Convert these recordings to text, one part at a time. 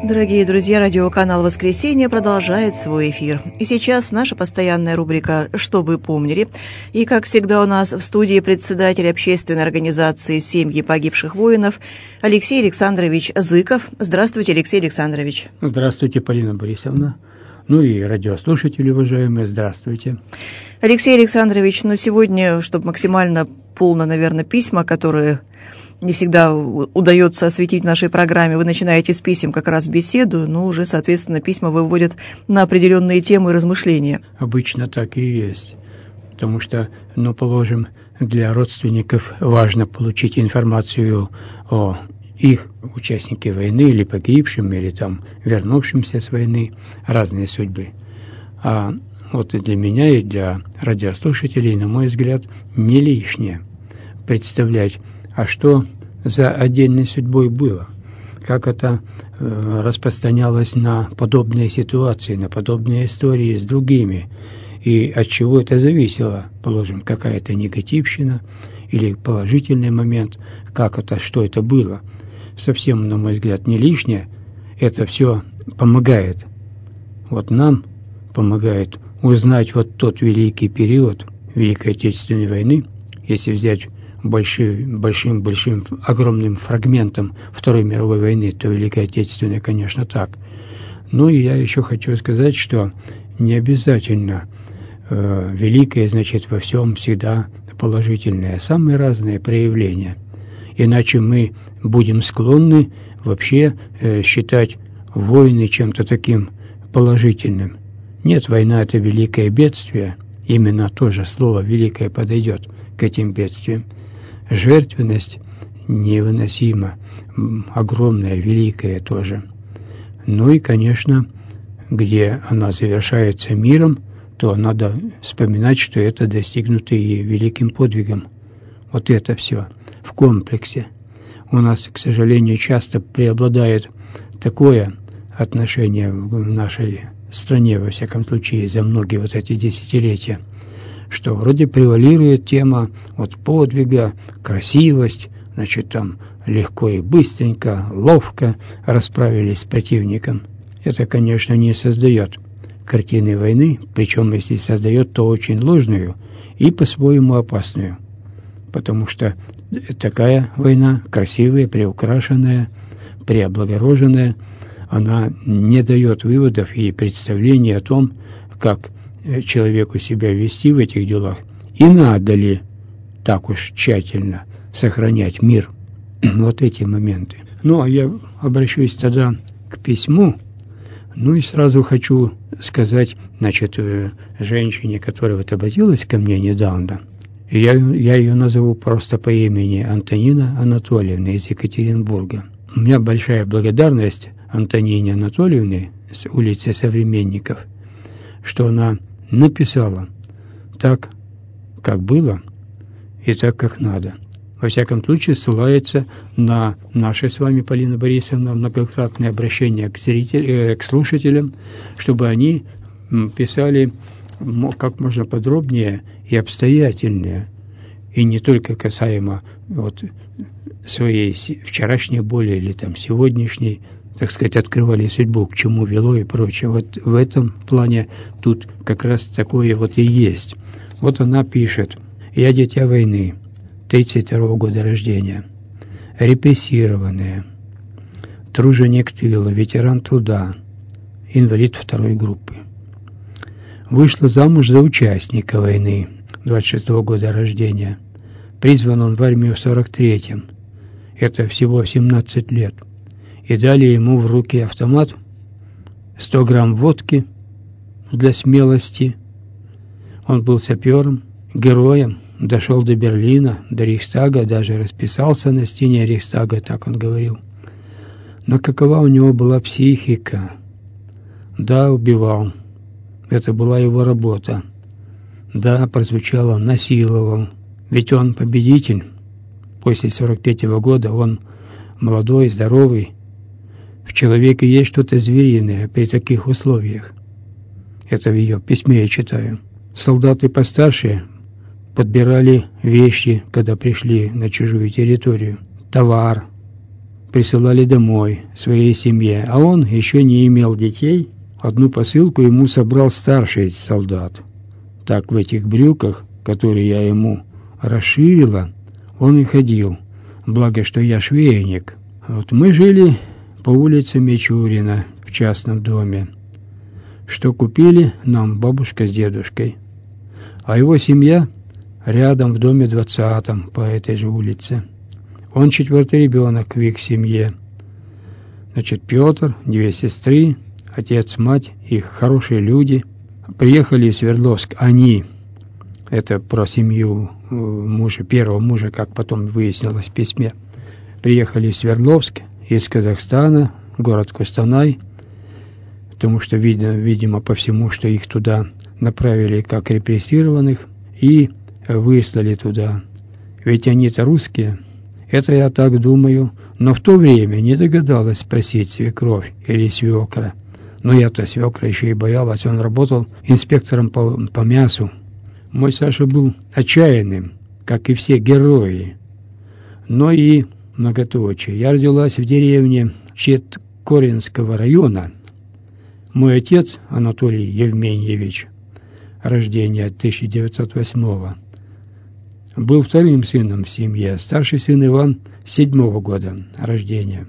Дорогие друзья, радиоканал «Воскресенье» продолжает свой эфир. И сейчас наша постоянная рубрика «Что вы помнили?». И, как всегда, у нас в студии председатель общественной организации «Семьи погибших воинов» Алексей Александрович Зыков. Здравствуйте, Алексей Александрович. Здравствуйте, Полина Борисовна. Ну и радиослушатели, уважаемые, здравствуйте. Алексей Александрович, сегодня, чтобы максимально полно, наверное, письма, которые не всегда удается осветить в нашей программе. Вы начинаете с писем как раз беседу, но уже, соответственно, письма выводят на определенные темы и размышления. Обычно так и есть. Потому что, положим, для родственников важно получить информацию о их участнике войны, или погибшим, или вернувшимся с войны, разные судьбы. А вот и для меня, и для радиослушателей, на мой взгляд, не лишнее представлять, а что за отдельной судьбой было, как это распространялось на подобные ситуации, на подобные истории с другими, и от чего это зависело, положим, какая-то негативщина или положительный момент, что это было. Совсем, на мой взгляд, не лишнее, это все помогает. Вот нам помогает узнать вот тот великий период Великой Отечественной войны, если взять большим, огромным фрагментом Второй мировой войны, то Великой Отечественной, конечно, так. Но и я еще хочу сказать, что не обязательно великое, значит, во всем всегда положительное, самые разные проявления. Иначе мы будем склонны вообще считать войны чем-то таким положительным. Нет, война – это великое бедствие, именно то же слово «великое» подойдет к этим бедствиям. Жертвенность невыносима, огромная, великая тоже. Ну и, конечно, где она завершается миром, то надо вспоминать, что это достигнуто и великим подвигом. Вот это все в комплексе. У нас, к сожалению, часто преобладает такое отношение в нашей стране, во всяком случае, за многие вот эти десятилетия, что вроде превалирует тема подвига, красивость, значит, легко и быстренько, ловко расправились с противником. Это, конечно, не создает картины войны, причем, если создает, то очень ложную и по-своему опасную. Потому что такая война, красивая, приукрашенная, преоблагороженная, она не дает выводов и представлений о том, как человеку себя вести в этих делах, и надо ли так уж тщательно сохранять мир. Вот эти моменты. А я обращусь тогда к письму, и сразу хочу сказать, значит, женщине, которая обратилась ко мне недавно, я ее назову просто по имени Антонина Анатольевна из Екатеринбурга. У меня большая благодарность Антонине Анатольевне с улицы Современников, что она написала так, как было, и так, как надо. Во всяком случае, ссылается на наше с вами, Полина Борисовна, многократное обращение к слушателям, чтобы они писали как можно подробнее и обстоятельнее, и не только касаемо своей вчерашней боли или сегодняшней, так сказать, открывали судьбу, к чему вело и прочее. Вот в этом плане тут как раз такое и есть. Вот она пишет: «Я дитя войны, 32-го года рождения, репрессированная, труженик тыла, ветеран труда, инвалид 2-й группы. Вышла замуж за участника войны, 26-го года рождения. Призван он в армию в 43-м. Это всего 17 лет. И дали ему в руки автомат, 100 грамм водки для смелости. Он был сапером, героем, дошел до Берлина, до Рейхстага, даже расписался на стене Рейхстага, так он говорил. Но какова у него была психика? Да, убивал. Это была его работа. Да, прозвучало, насиловал. Ведь он победитель. После 43-го года он молодой, здоровый. В человеке есть что-то звериное при таких условиях. Это в ее письме я читаю. Солдаты постарше подбирали вещи, когда пришли на чужую территорию. Товар. присылали домой своей семье, а он еще не имел детей. Одну посылку ему собрал старший солдат. Так в этих брюках, которые я ему расширила, он и ходил. Благо, что я швейник. Вот мы жили по улице Мичурина в частном доме, что купили нам бабушка с дедушкой. А его семья рядом в доме 20-м по этой же улице. Он 4-й ребенок в их семье. Значит, Петр, 2 сестры, отец, мать, их хорошие люди. Приехали в Свердловск они, это про семью мужа, первого мужа, как потом выяснилось в письме, приехали в Свердловск из Казахстана, город Костанай, потому что, видимо, по всему, что их туда направили как репрессированных и выслали туда. Ведь они-то русские. Это я так думаю, но в то время не догадалась спросить свекровь или свекра. Но я-то свекра еще и боялась, он работал инспектором по мясу. Мой Саша был отчаянным, как и все герои. Но и многоточие. Я родилась в деревне Четкоринского района. Мой отец, Анатолий Евменьевич, рождение 1908-го, был вторым сыном в семье. Старший сын Иван 7-го года рождения.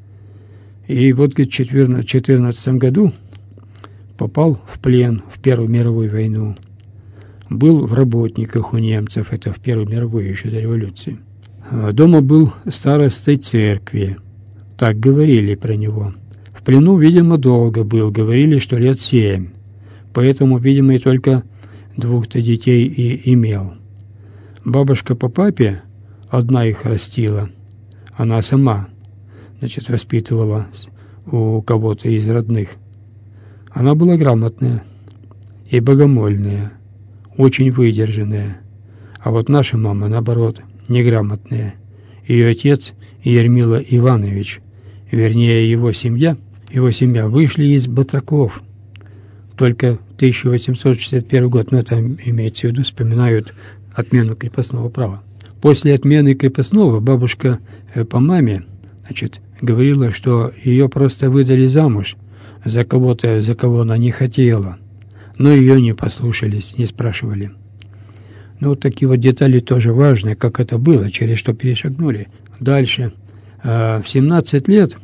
И вот в 1914 году попал в плен в Первую мировую войну. Был в работниках у немцев, это в Первую мировую еще до революции. Дома был старостой церкви, так говорили про него. В плену, видимо, долго был, говорили, что лет 7. Поэтому, видимо, и только 2-то детей и имел. Бабушка по папе одна их растила, она сама, значит, воспитывала у кого-то из родных. Она была грамотная и богомольная, очень выдержанная. А вот наша мама, наоборот, неграмотная. Ее отец Ермила Иванович, вернее, его семья вышли из батраков. Только 1861 год, но это имеется в виду, вспоминают отмену крепостного права. После отмены крепостного бабушка по маме, значит, говорила, что ее просто выдали замуж за кого-то, за кого она не хотела. Но ее не послушались, не спрашивали. Ну, вот такие вот детали тоже важные, как это было, через что перешагнули. Дальше. В 17 лет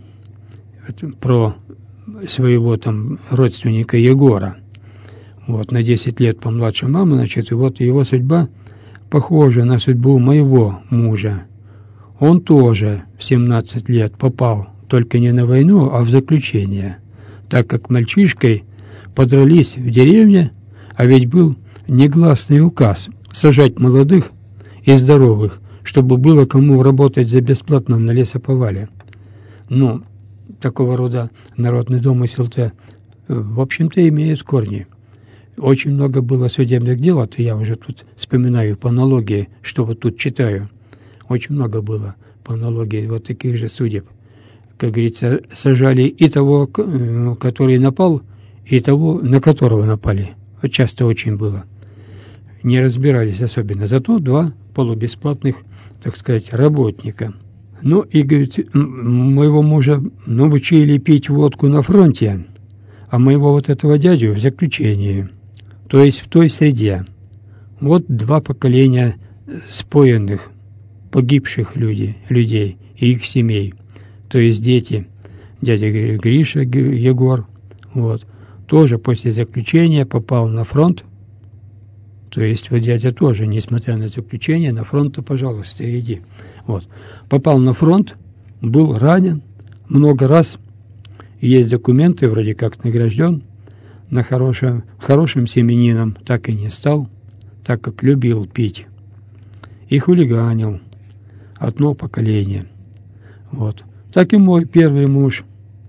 про своего там родственника Егора, вот, на 10 лет помладше мамы, значит, и вот его судьба похожа на судьбу моего мужа. Он тоже в 17 лет попал только не на войну, а в заключение, так как мальчишкой подрались в деревне, а ведь был негласный указ сажать молодых и здоровых, чтобы было кому работать за бесплатно на лесоповале. Ну, такого рода народный домысел-то, в общем-то, имеет корни. Очень много было судебных дел, это я уже тут вспоминаю по аналогии, что вот тут читаю. Очень много было по аналогии вот таких же судеб. Как говорится, сажали и того, который напал, и того, на которого напали. Вот часто очень было. Не разбирались особенно. Зато 2 полубесплатных, так сказать, работника. Ну, и, говорит, моего мужа научили пить водку на фронте, а моего вот этого дядю в заключении. То есть в той среде. Вот 2 поколения споенных, погибших людей и их семей. То есть дети, дядя Гриша Егор, вот, тоже после заключения попал на фронт. То есть вот дядя тоже, несмотря на заключение, на фронт-то, пожалуйста, иди. Вот. Попал на фронт, был ранен много раз, есть документы, вроде как награжден, на хорошим семенином так и не стал, так как любил пить. И хулиганил. Одно поколение. Вот. Так и мой первый муж.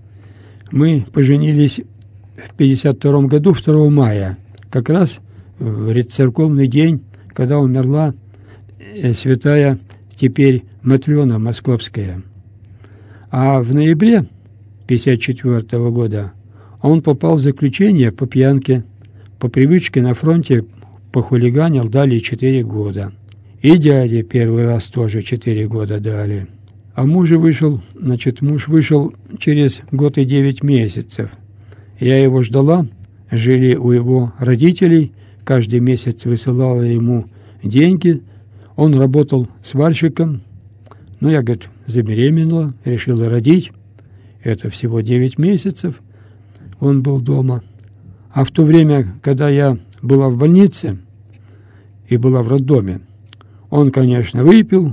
Мы поженились в 1952 году, 2 мая, как раз в церковный день, когда умерла святая теперь Матрена Московская. А в ноябре 1954 года он попал в заключение по пьянке, по привычке на фронте похулиганил, дали 4 года. И дяде первый раз тоже 4 года дали. А муж вышел через год и 9 месяцев. Я его ждала, жили у его родителей, каждый месяц высылала ему деньги. Он работал сварщиком. Но я, говорит, забеременела, решила родить. Это всего 9 месяцев он был дома. А в то время, когда я была в больнице и была в роддоме, он, конечно, выпил,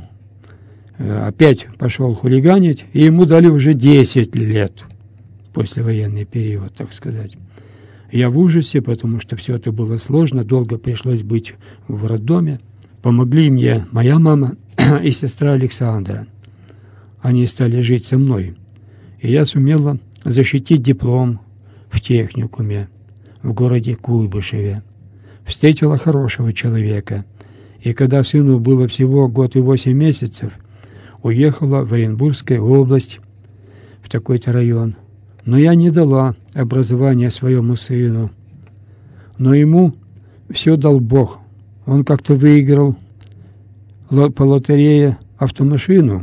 опять пошел хулиганить, и ему дали уже 10 лет, послевоенный период, так сказать. Я в ужасе, потому что все это было сложно, долго пришлось быть в роддоме. Помогли мне моя мама и сестра Александра. Они стали жить со мной. И я сумела защитить диплом в техникуме в городе Куйбышеве. Встретила хорошего человека. И когда сыну было всего год и 8 месяцев, уехала в Оренбургскую область, в такой-то район. Но я не дала образования своему сыну. Но ему все дал Бог. Он как-то выиграл по лотерее автомашину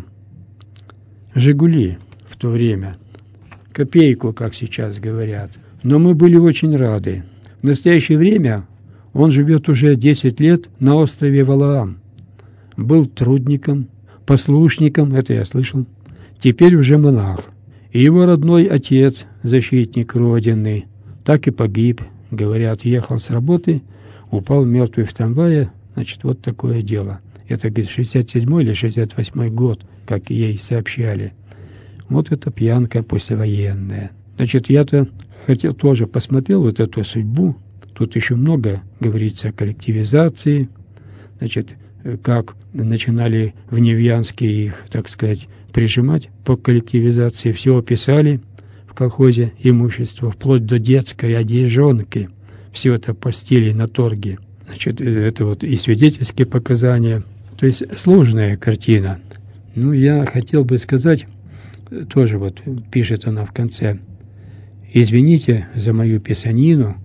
«Жигули» в то время. Копейку, как сейчас говорят. Но мы были очень рады. В настоящее время он живет уже 10 лет на острове Валаам. Был трудником, послушником, это я слышал. Теперь уже монах. И его родной отец, защитник Родины, так и погиб. Говорят, ехал с работы, упал мертвый в трамвае. Значит, вот такое дело. Это, говорит, 67-й или 68-й год, как ей сообщали. Вот это пьянка послевоенная. Значит, я-то тоже посмотрел вот эту судьбу. Тут еще много говорится о коллективизации. Значит, как начинали в Невьянске их, так сказать, прижимать по коллективизации. Все описали в колхозе имущество, вплоть до детской одежонки. Все это постили на торге. Значит, это вот и свидетельские показания. То есть сложная картина. Ну, я хотел бы сказать, тоже вот пишет она в конце: «Извините за мою писанину,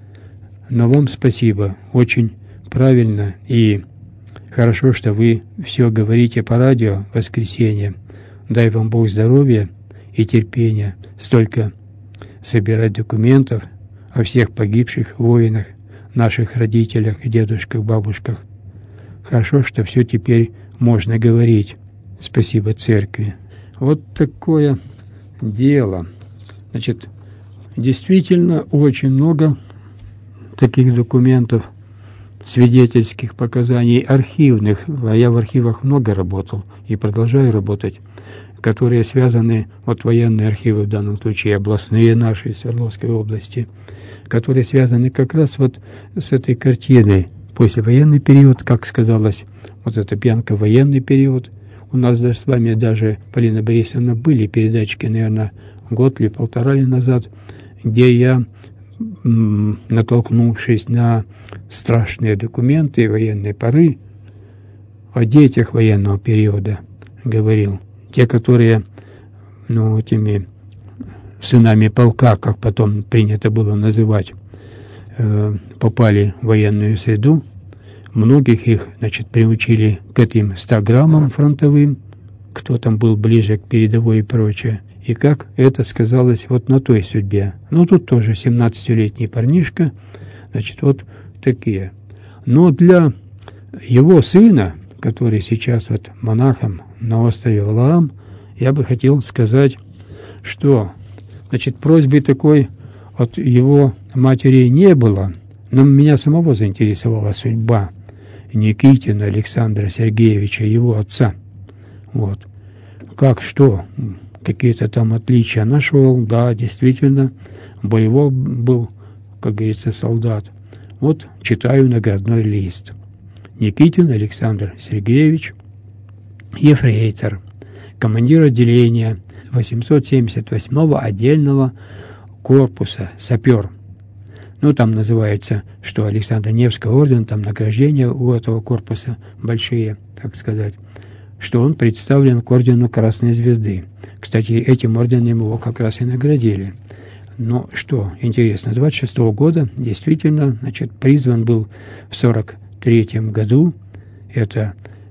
но вам спасибо. Очень правильно и хорошо, что вы все говорите по радио в воскресенье. Дай вам Бог здоровья и терпения. Столько собирать документов о всех погибших воинах, наших родителях, дедушках, бабушках. Хорошо, что все теперь можно говорить. Спасибо церкви». Вот такое дело. Значит, действительно очень много таких документов, свидетельских показаний, архивных, а я в архивах много работал и продолжаю работать, которые связаны, вот военные архивы в данном случае, областные наши, Свердловской области, которые связаны как раз вот с этой картиной. Послевоенный период, как сказалось, вот эта пьянка, военный период. У нас даже с вами, даже, Полина Борисовна, были передачки, наверное, год или полтора назад, где я, натолкнувшись на страшные документы военной поры, о детях военного периода говорил. Те, которые, этими сынами полка, как потом принято было называть, попали в военную среду. Многих их, значит, приучили к этим 100 граммам фронтовым, кто там был ближе к передовой и прочее. И как это сказалось вот на той судьбе. Тут тоже 17-летний парнишка, значит, вот такие. Но для его сына, который сейчас вот монахом на острове Валаам, я бы хотел сказать, что, значит, просьбы такой от его матери не было, но меня самого заинтересовала судьба Никитина Александра Сергеевича, его отца. Вот. Как, что, какие-то там отличия нашел, да, действительно, боевой был, как говорится, солдат. Вот читаю наградной лист. Никитин Александр Сергеевич, ефрейтор, командир отделения 878-го отдельного корпуса, сапер. Там называется, что Александр Невский орден, там награждения у этого корпуса большие, так сказать, что он представлен к ордену Красной Звезды. Кстати, этим орденом его как раз и наградили. Но что интересно, 26-го года действительно, значит, призван был в 43-м году, это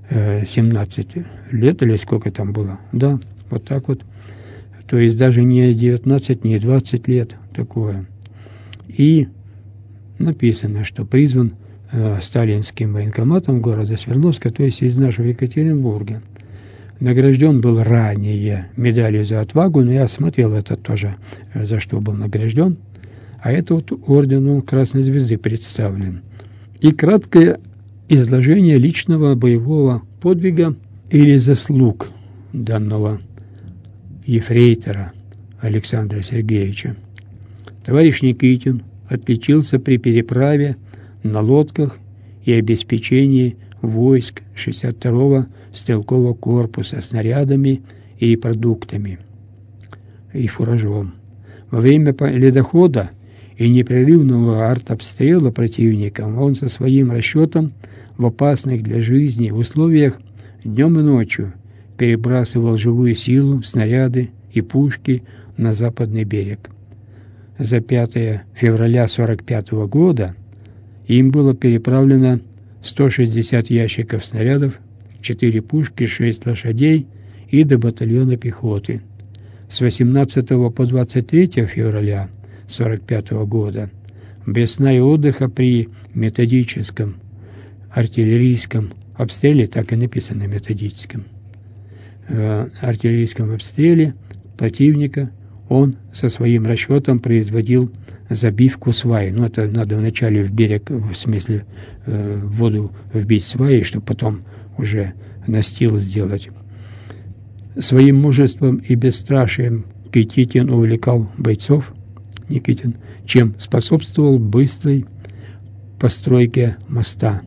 17 лет или сколько там было. Да, вот так вот. То есть даже не 19, не 20 лет такое. И написано, что призван сталинским военкоматом города Свердловска, то есть из нашего Екатеринбурга. Награжден был ранее медалью за отвагу, но я смотрел это тоже, за что был награжден. А это вот ордену Красной Звезды представлен. И краткое изложение личного боевого подвига или заслуг данного ефрейтора Александра Сергеевича. Товарищ Никитин отличился при переправе на лодках и обеспечении войск 62-го стрелкового корпуса снарядами и продуктами и фуражом. Во время ледохода и непрерывного артобстрела противника он со своим расчетом в опасных для жизни условиях днем и ночью перебрасывал живую силу, снаряды и пушки на западный берег. За 5 февраля 1945 года им было переправлено 160 ящиков снарядов, 4 пушки, 6 лошадей и до батальона пехоты. С 18 по 23 февраля 1945 года без сна и отдыха при методическом артиллерийском обстреле, так и написано методическом, артиллерийском обстреле противника он со своим расчетом производил забивку сваи. Ну, это надо вначале в берег, в смысле в воду вбить сваи, чтобы потом уже настил сделать. Своим мужеством и бесстрашием Никитин увлекал бойцов, Никитин, чем способствовал быстрой постройке моста.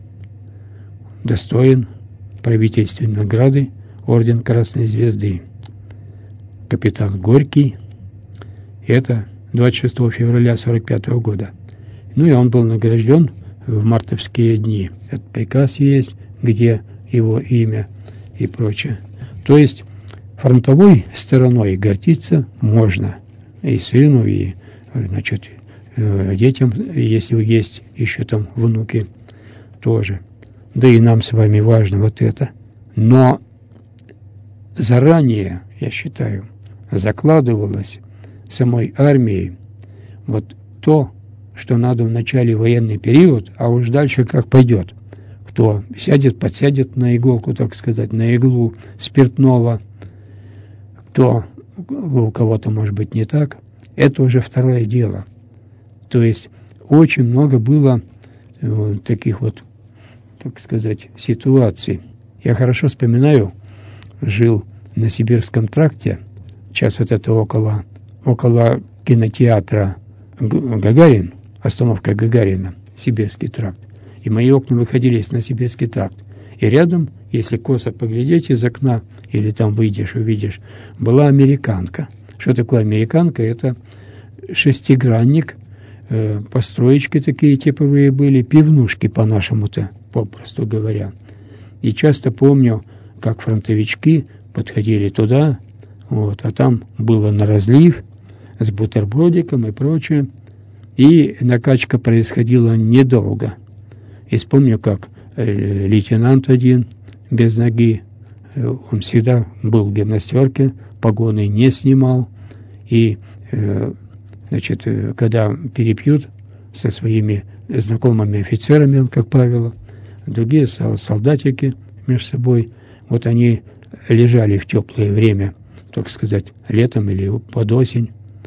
Достоин правительственной награды орден Красной Звезды. Капитан Горький. Это 26 февраля 1945 года. Ну и он был награжден в мартовские дни. Этот приказ есть, где его имя и прочее. То есть фронтовой стороной гордиться можно. И сыну, и, значит, детям, если есть еще там внуки, тоже. Да и нам с вами важно вот это. Но заранее, я считаю, закладывалось самой армией вот то, что надо в начале военный период, а уж дальше как пойдет. Кто сядет, подсядет на иголку, так сказать, на иглу спиртного, кто у кого-то, может быть, не так, это уже второе дело. То есть очень много было таких вот, так сказать, ситуаций. Я хорошо вспоминаю, жил на Сибирском тракте, сейчас вот это около кинотеатра Гагарин, остановка Гагарина, Сибирский тракт. И мои окна выходили на Сибирский тракт. И рядом, если косо поглядеть из окна, или там выйдешь, увидишь, была американка. Что такое американка? Это шестигранник, построечки такие типовые были, пивнушки по-нашему-то, попросту говоря. И часто помню, как фронтовички подходили туда, вот, а там было на разлив с бутербродиком и прочее. И накачка происходила недолго. И вспомню, как лейтенант один без ноги, он всегда был в гимнастерке, погоны не снимал. И, значит, когда перепьют со своими знакомыми офицерами, он, как правило, другие солдатики между собой, вот они лежали в теплое время, так сказать, летом или под осень.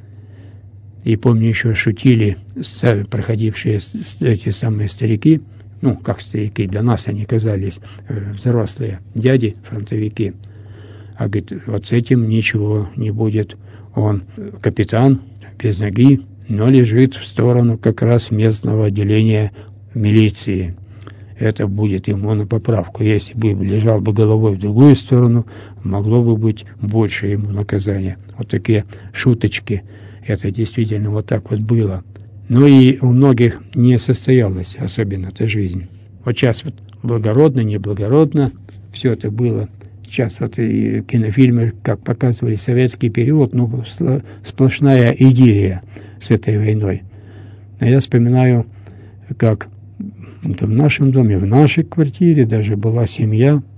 И помню, еще шутили проходившие эти самые старики, ну, как старики, для нас они казались взрослые, дяди, фронтовики. А говорит, вот с этим ничего не будет. Он капитан, без ноги, но лежит в сторону как раз местного отделения милиции. Это будет ему на поправку. Если бы лежал бы головой в другую сторону, могло бы быть больше ему наказания. Вот такие шуточки. Это действительно вот так вот было. Но и у многих не состоялась особенно эта жизнь. Вот сейчас вот благородно, неблагородно все это было. Сейчас вот и кинофильмы, как показывали советский период, ну, сплошная идиллия с этой войной. А я вспоминаю, как в нашем доме, в нашей квартире даже была семья,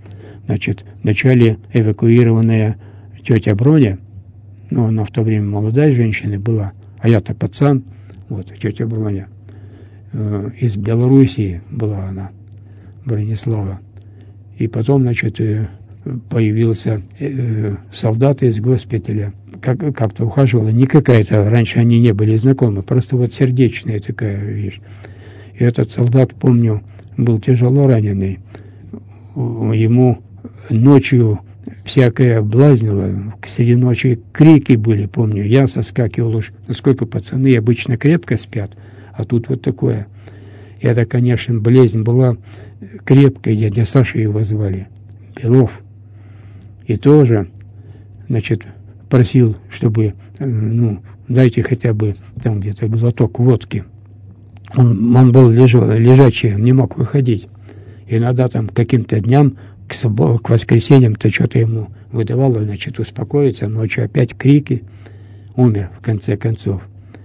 Значит, вначале эвакуированная тетя Броня, ну, она в то время молодая женщина была, а я-то пацан, вот, тетя Броня, из Белоруссии была она, Бронислава. И потом, значит, появился солдат из госпиталя, как-то ухаживала, не какая-то, раньше они не были знакомы, просто вот сердечная такая вещь. И этот солдат, помню, был тяжело раненый, ему ночью всякое блазнило, среди ночи крики были, помню, я соскакивал уж, насколько пацаны обычно крепко спят, а тут вот такое. И это, конечно, болезнь была крепкая, дядя Саша его звали, Белов. И тоже, значит, просил, чтобы, ну, дайте хотя бы там где-то глоток водки. Он был лежачий, не мог выходить. Иногда там каким-то дням, к воскресеньям-то что-то ему выдавало, значит, успокоиться, ночью опять крики, умер в конце концов.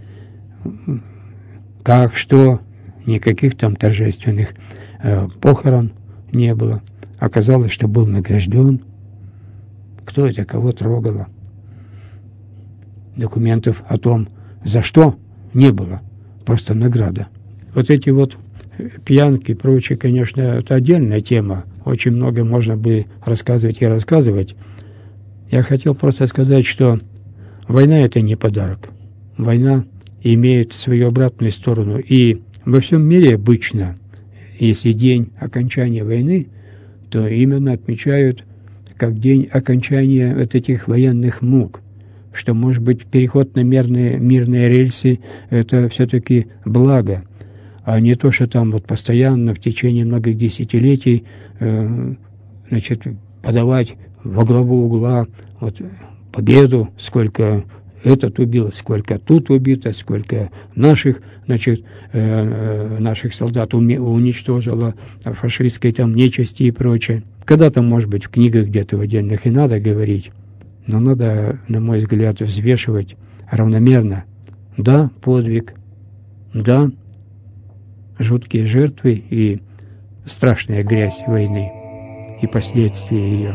Как, что, никаких там торжественных похорон не было. Оказалось, что был награжден. Кто это, кого трогало? Документов о том, за что, не было. Просто награда. Вот эти вот пьянки и прочее, конечно, это отдельная тема. Очень много можно бы рассказывать и рассказывать. Я хотел просто сказать, что война – это не подарок. Война имеет свою обратную сторону. И во всем мире обычно, если день окончания войны, то именно отмечают как день окончания вот этих военных мук. Что, может быть, переход на мирные рельсы – это все-таки благо, а не то, что там вот постоянно в течение многих десятилетий значит, подавать во главу угла вот, победу, сколько этот убил, сколько тут убито, сколько наших, значит, наших солдат уничтожило фашистской там нечисти и прочее. Когда-то, может быть, в книгах где-то в отдельных и надо говорить, но надо, на мой взгляд, взвешивать равномерно. Да, подвиг, да, жуткие жертвы и страшная грязь войны и последствия ее.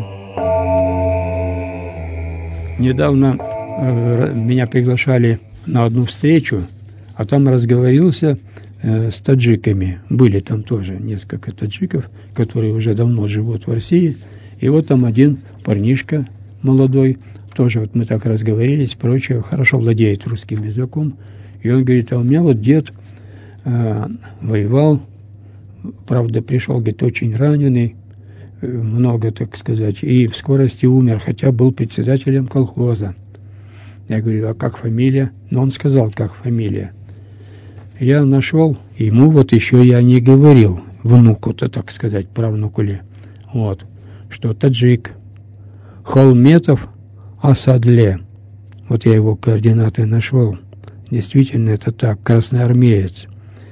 Недавно меня приглашали на одну встречу, а там разговорился с таджиками. Были там тоже несколько таджиков, которые уже давно живут в России. И вот там один парнишка молодой, тоже вот мы так разговорились, прочее, хорошо владеет русским языком. И он говорит, а у меня вот дед воевал, правда, пришел, говорит, очень раненый, много, так сказать, и в скорости умер, хотя был председателем колхоза. Я говорю, а как фамилия? Ну, он сказал, как фамилия. Я нашел, ему вот еще я не говорил, внуку-то, так сказать, правнуку ли, вот, что таджик, Холметов Асадле. Вот я его координаты нашел. Действительно, это так, красноармеец.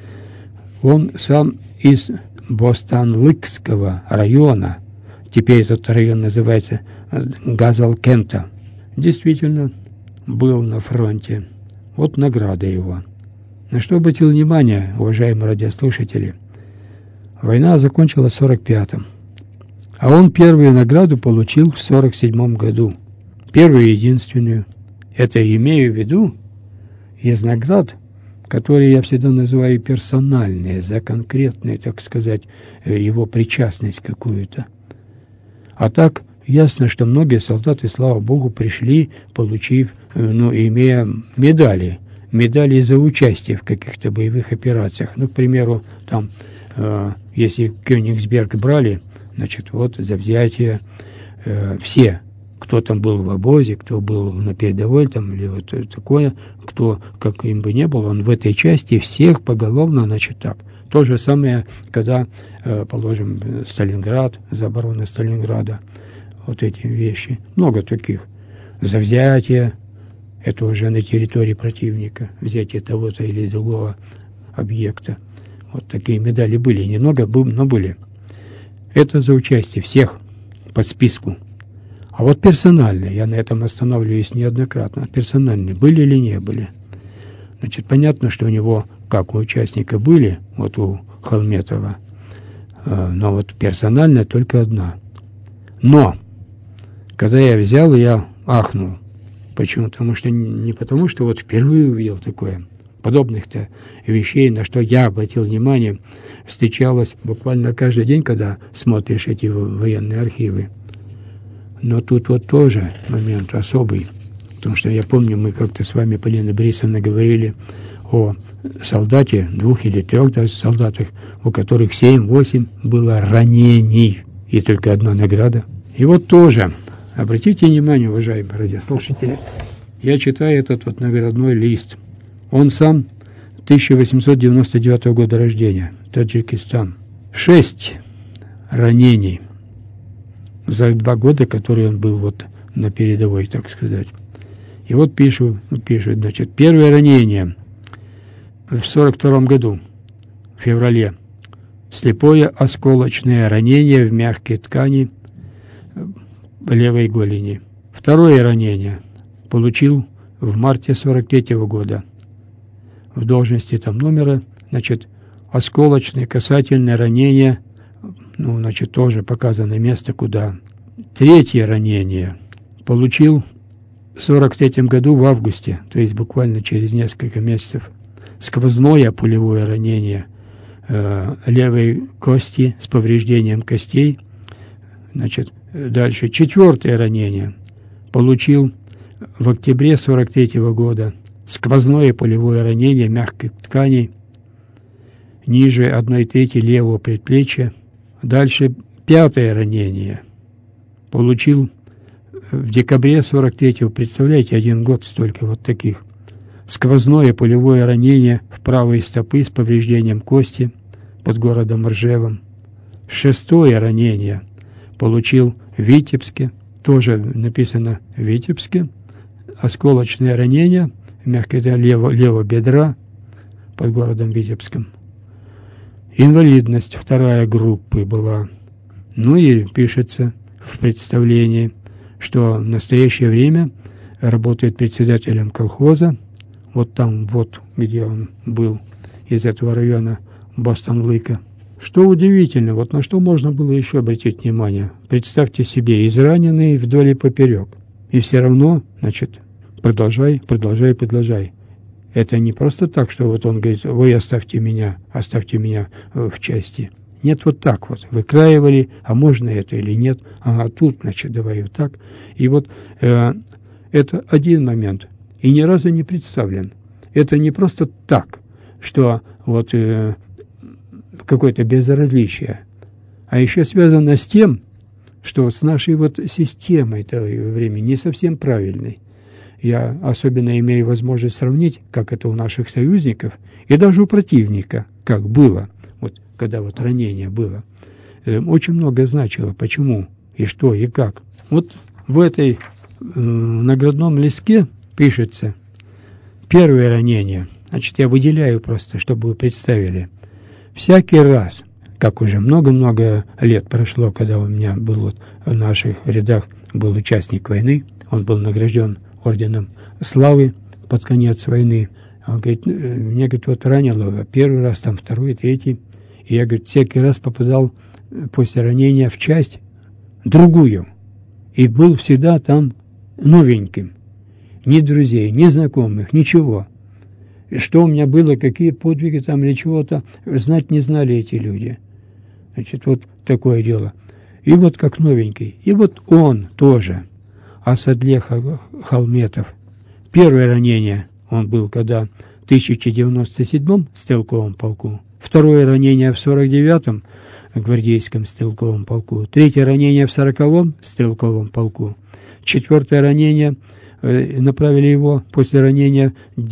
Он сам из Бостанлыкского района. Теперь этот район называется Газалкента. Действительно, был на фронте. Вот награда его. На что обратил внимание, уважаемые радиослушатели? Война закончилась в 1945-м. А он первую награду получил в 1947 году. Первую и единственную. Это имею в виду из наград, которые я всегда называю персональные, за конкретную, так сказать, его причастность какую-то. А так, ясно, что многие солдаты, слава Богу, пришли, получив, имея медали. Медали за участие в каких-то боевых операциях. Ну, к примеру, там, если Кёнигсберг брали, значит, вот за взятие все, кто там был в обозе, кто был на передовой, там, или вот такое, кто, как им бы не было, он в этой части всех поголовно, значит, так. То же самое, когда, положим, Сталинград, за оборону Сталинграда, вот эти вещи. Много таких. За взятие, это уже на территории противника, взятие того-то или другого объекта. Вот такие медали были. Немного, но были. Это за участие всех под списку. А вот персональные, я на этом останавливаюсь неоднократно, персональные были или не были? Значит, понятно, что у него, как у участника были, вот у Холметова, но вот персональная только одна. Но, когда я взял, я ахнул. Почему? Потому что не потому, что вот впервые увидел такое. Подобных-то вещей, на что я обратил внимание, встречалось буквально каждый день, когда смотришь эти военные архивы. Но тут вот тоже момент особый. Потому что я помню, мы как-то с вами, Полина Борисовна, говорили о солдате, 2 или 3 даже солдатах, у которых 7-8 было ранений, и только одна награда. И вот тоже, обратите внимание, уважаемые радиослушатели, я читаю этот вот наградной лист. Он сам 1899 года рождения, Таджикистан. 6 ранений за 2 года, которые он был вот на передовой, так сказать. И вот пишут, значит, первое ранение в 1942 году, в феврале. Слепое осколочное ранение в мягкой ткани левой голени. Второе ранение получил в марте 1943 года. В должности там номера, значит, осколочное касательное ранение, ну, значит, тоже показано место, куда. Третье ранение получил в 1943 году в августе, то есть буквально через несколько месяцев. Сквозное пулевое ранение левой кости с повреждением костей. Значит, дальше. Четвертое ранение получил в октябре 1943 года. Сквозное пулевое ранение мягких тканей ниже 1/3 левого предплечья. Дальше 5-е ранение получил в декабре 43-го. Представляете, 1 год столько вот таких. Сквозное пулевое ранение в правой стопы с повреждением кости под городом Ржевом. 6-е ранение получил в Витебске. Тоже написано в Витебске. Осколочное ранение мягкое левого бедра под городом Витебском. Инвалидность 2-я группы была. Ну и пишется в представлении, что в настоящее время работает председателем колхоза, вот там, вот где он был, из этого района Бостон-Лыка. Что удивительно, вот на что можно было еще обратить внимание. Представьте себе, израненный вдоль и поперек. И все равно, значит, продолжай. Это не просто так, что вот он говорит, вы оставьте меня в части. Нет, вот так вот, выкраивали, а можно это или нет, а тут, значит, давай вот так. И вот это один момент, и ни разу не представлен. Это не просто так, что вот какое-то безразличие, а еще связано с тем, что с нашей вот системой того времени не совсем правильной. Я особенно имею возможность сравнить, как это у наших союзников и даже у противника, как было, вот когда вот ранение было. Очень много значило, почему, и что, и как. Вот в этой наградном листке пишется первое ранение. Значит, я выделяю просто, чтобы вы представили. Всякий раз, как уже много-много лет прошло, когда у меня был вот в наших рядах был участник войны, он был награжден орденом славы под конец войны. Он говорит, мне, говорит, вот ранило первый раз, там второй, третий. И я, говорит, всякий раз попадал после ранения в часть другую. И был всегда там новеньким. Ни друзей, ни знакомых, ничего. Что у меня было, какие подвиги там или чего-то, знать не знали эти люди. Значит, вот такое дело. И вот как новенький. И вот он тоже, Асадле Халметов. Первое ранение он был, когда в 1097-м стрелковом полку. Второе ранение в 49-м гвардейском стрелковом полку. Третье ранение в 40-м стрелковом полку. Четвертое ранение направили его после ранения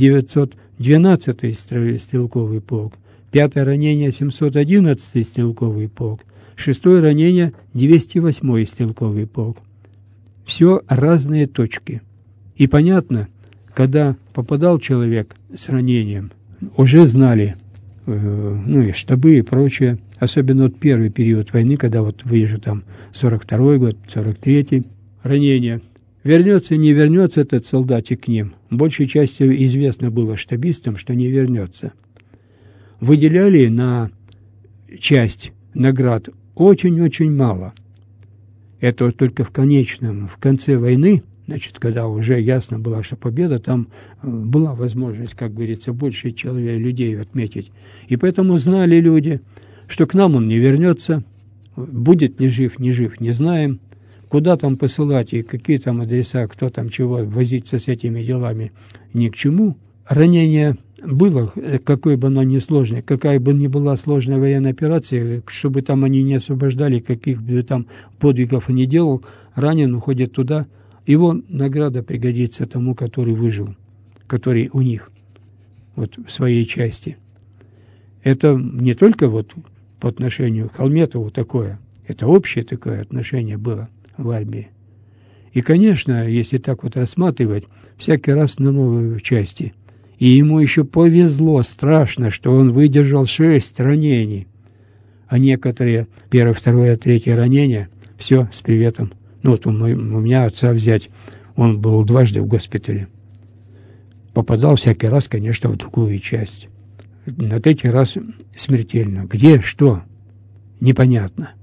912-й стрелковый полк. Пятое ранение 711-й стрелковый полк. Шестое ранение 208-й стрелковый полк. Все разные точки. И понятно, когда попадал человек с ранением, уже знали, и штабы и прочее, особенно вот первый период войны, когда вот вижу там 42-й год, 43-й, ранение. Вернется, не вернется этот солдатик к ним. Большей частью известно было штабистам, что не вернется. Выделяли на часть наград очень-очень мало. Это вот только в конце войны, значит, когда уже ясно было, что победа, там была возможность, как говорится, больше людей отметить. И поэтому знали люди, что к нам он не вернется, будет ни жив, не знаем. Куда там посылать и какие там адреса, кто там чего, возиться с этими делами ни к чему. Ранение было, какой бы оно ни сложной, какая бы ни была сложная военная операция, чтобы там они не освобождали, каких бы там подвигов он не делал, ранен уходит туда. Его награда пригодится тому, который выжил, который у них вот в своей части. Это не только вот по отношению к Халметову такое, это общее такое отношение было в армии. И, конечно, если так вот рассматривать, всякий раз на новые части. И ему еще повезло страшно, что он выдержал 6 ранений. А некоторые 1, 2, 3 ранения, все, с приветом. Ну вот у меня отца взять, он был 2 в госпитале. Попадал всякий раз, конечно, в другую часть. На 3-й раз смертельно. Где, что? Непонятно.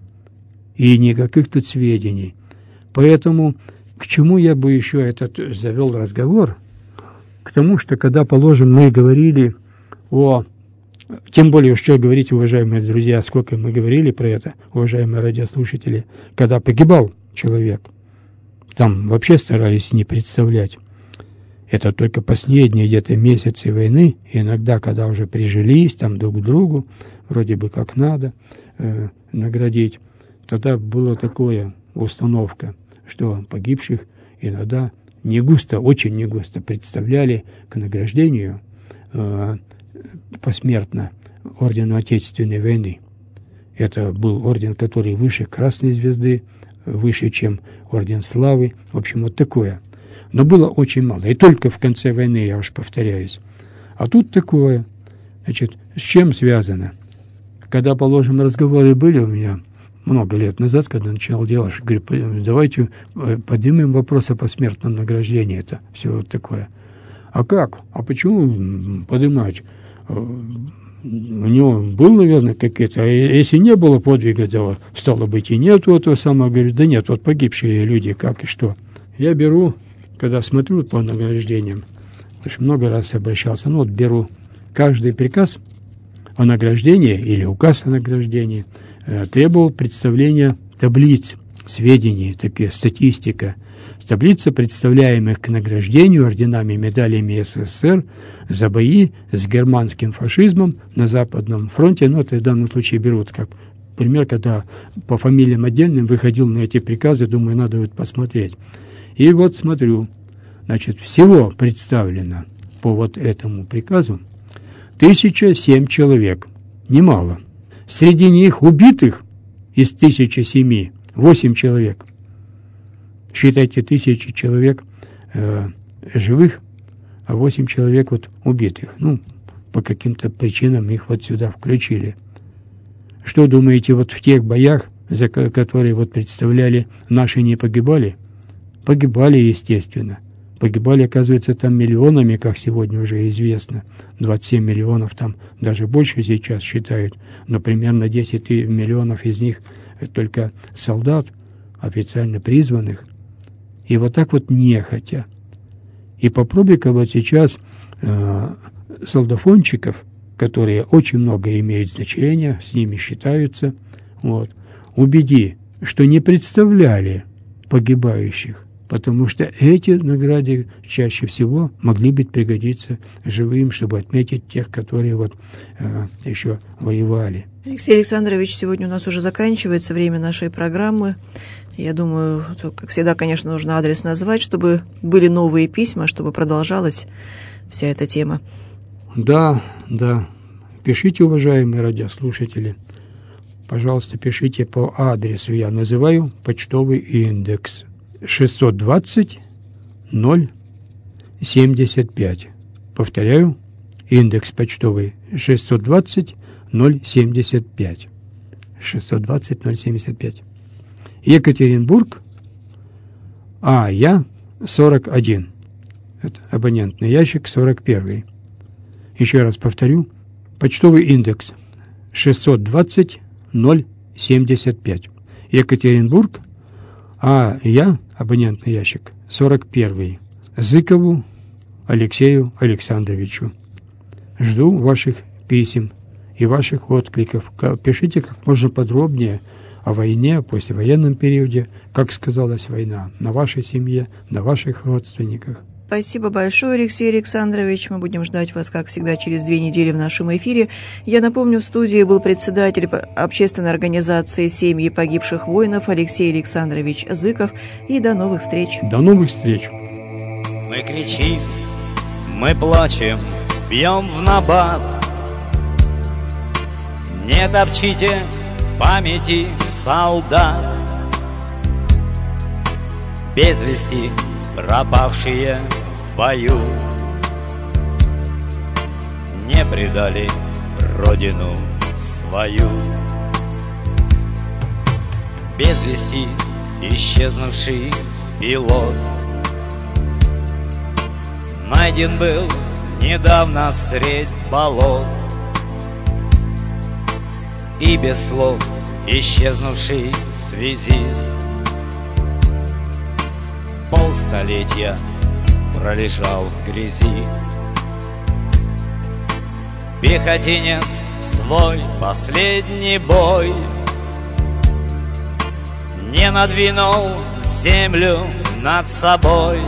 И никаких тут сведений. Поэтому к чему я бы еще завел разговор? К тому, что когда, положим, мы говорили тем более, что говорить, уважаемые друзья, сколько мы говорили про это, уважаемые радиослушатели, когда погибал человек, там вообще старались не представлять. Это только последние где-то месяцы войны, иногда, когда уже прижились там друг к другу, вроде бы как надо наградить, тогда была такая установка, что погибших иногда очень не густо представляли к награждению посмертно ордену Отечественной войны. Это был орден, который выше Красной Звезды, выше, чем орден Славы. В общем, вот такое. Но было очень мало. И только в конце войны, я уж повторяюсь. А тут такое. Значит, с чем связано? Когда, положим, разговоры были у меня много лет назад, когда начинал делать, говорю, давайте поднимем вопрос о посмертном награждении. Это все вот такое. А как? А почему поднимать? У него был, наверное, какие-то... А если не было подвига, то, стало быть, и нет этого самого. Говорю, да нет, вот погибшие люди, как и что. Я беру, когда смотрю по награждениям, много раз обращался, вот беру каждый приказ о награждении или указ о награждении, требовал представления таблиц, сведений, такие статистика. Таблица представляемых к награждению орденами и медалями СССР за бои с германским фашизмом на Западном фронте. Это в данном случае берут как пример, когда по фамилиям отдельным выходил на эти приказы, думаю, надо вот посмотреть. И вот смотрю, значит, всего представлено по вот этому приказу 1007 человек. Немало. Среди них убитых из 1007 8 человек. Считайте, 1000 человек живых, а 8 человек вот убитых. По каким-то причинам их вот сюда включили. Что думаете, вот в тех боях, за которые вот представляли, наши не погибали? Погибали, естественно. Погибали, оказывается, там миллионами, как сегодня уже известно. 27 миллионов, там даже больше сейчас считают. Но примерно 10 миллионов из них только солдат, официально призванных. И вот так вот нехотя. И попробуй-ка вот сейчас солдафончиков, которые очень много имеют значения, с ними считаются, убеди, что не представляли погибающих, потому что эти награды чаще всего могли бы пригодиться живым, чтобы отметить тех, которые еще воевали. Алексей Александрович, сегодня у нас уже заканчивается время нашей программы. Я думаю, как всегда, конечно, нужно адрес назвать, чтобы были новые письма, чтобы продолжалась вся эта тема. Да. Пишите, уважаемые радиослушатели. Пожалуйста, пишите по адресу. Я называю почтовый индекс 620-075. Повторяю, индекс почтовый 620-075. 620-075. Екатеринбург, я 41. Это абонентный ящик 41. Еще раз повторю, почтовый индекс 620-075. Екатеринбург, А я, абонентный ящик, 41. Зыкову Алексею Александровичу. Жду ваших писем и ваших откликов. Пишите как можно подробнее о войне, о послевоенном периоде, как сказалась война на вашей семье, на ваших родственниках. Спасибо большое, Алексей Александрович. Мы будем ждать вас, как всегда, через 2 недели в нашем эфире. Я напомню, в студии был председатель общественной организации «Семьи погибших воинов» Алексей Александрович Зыков. И до новых встреч. До новых встреч. Мы кричим, мы плачем, бьем в набат. Не топчите памяти солдат. Без вести пропавшие в бою не предали родину свою. Без вести исчезнувший пилот найден был недавно средь болот. И без слов исчезнувший связист полстолетия пролежал в грязи. Пехотинец в свой последний бой не надвинул землю над собой.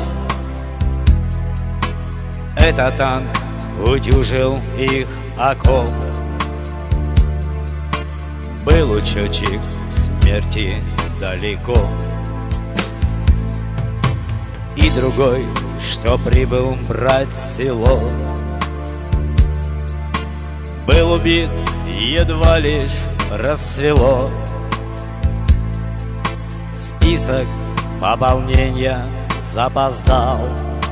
Этот танк утюжил их окоп. Был учетчик смерти далеко. И другой, что прибыл брать село, был убит, едва лишь рассвело. Список пополнения запоздал.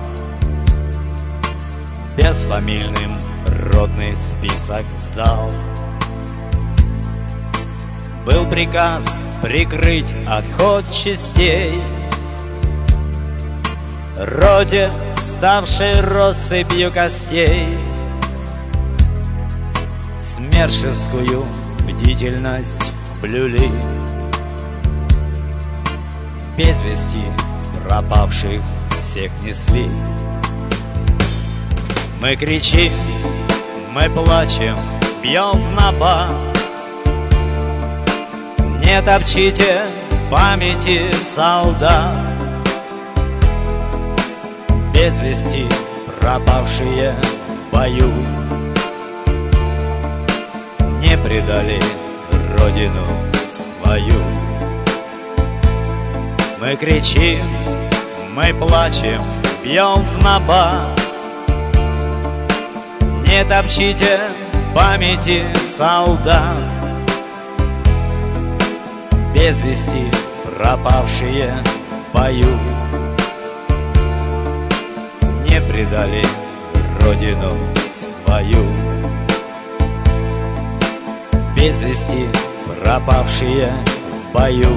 Безфамильным родный список сдал. Был приказ прикрыть отход частей роте, ставшей россыпью костей. Смершевскую бдительность блюли. В без вести пропавших всех несли. Мы кричим, мы плачем, бьем в набат. Не топчите памяти солдат. Без вести пропавшие в бою не предали родину свою. Мы кричим, мы плачем, бьем в набат. Не топчите памяти солдат. Без вести пропавшие в бою не предали родину свою. Без вести пропавшие в бою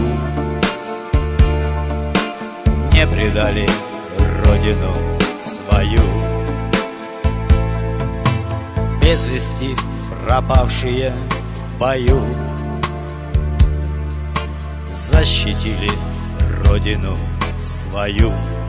не предали родину свою. Без вести пропавшие в бою защитили родину свою.